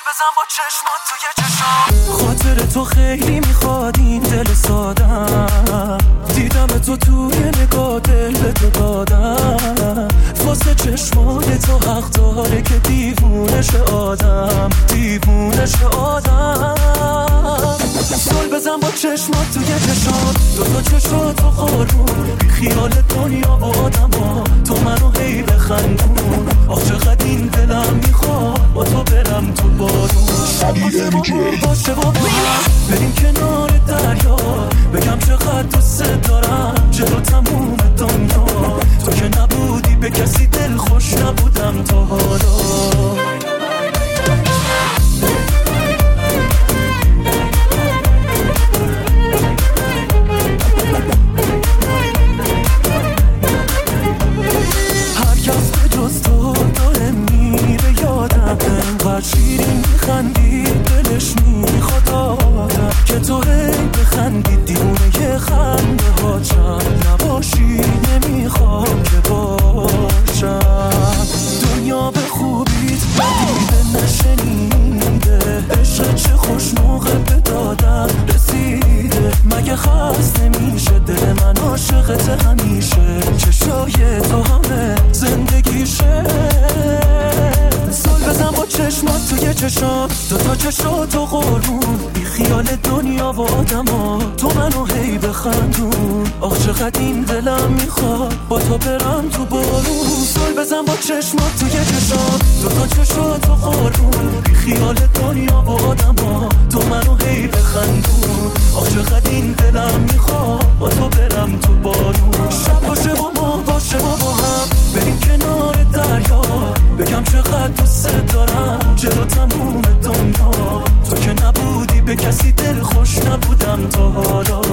بزن با چشمات توی چشام. خاطر تو خیلی میخواد این دل سادم، دیدم تو توی نگاه دل به تو دادم. واسه چشمات تو حق داره که دیوونش آدم، دیوونش آدم. سال بزن با چشمات توی چشام، دوتا چشمات تو خورون، بی خیال دنیا و آدم ها، تو منو هی بخندون. آخ چقدر این دلم میخواد با تو برم تو بارون. باشه با بریم کنار دریا، بگم چقدر دوست دارم جلو تموم دنیا. تو که نبودی به کسی دل خوش نبودم تا حالا. شیرین میخندی دلش میخواد آدم، که تو هی بخندی دیونه یه خنده ها. چند نباشی نمیخوام که باشم، دنیا به خوبیت دیده نشنیده. عشق چه خوش موقع به دادم رسیده، مگه خست نمیشه دل من عاشقت همیشه. چشای تو همه زندگیشه. سال بزن با چشمات توی چشام، دوتا چشمات تو قربون، بی خیال دنیا و آدم ها، تو منو هی بخندون. آخ چقدر این دلم میخواد با تو برم تو بارون. سال بزن با چشمات توی چشام، دوتا چشمات تو قربون، بی خیال دنیا و آدم ها، تو منو هی بخندون. آخ چقدر این دلم میخواد با تو برم تو بارون. شب باشه با ما، باشه با هم، بریم کنار دریا، بگم چقدر دوست دارم جلو تموم دنیا. تو که نبودی به کسی دل خوش نبودم تا حالا.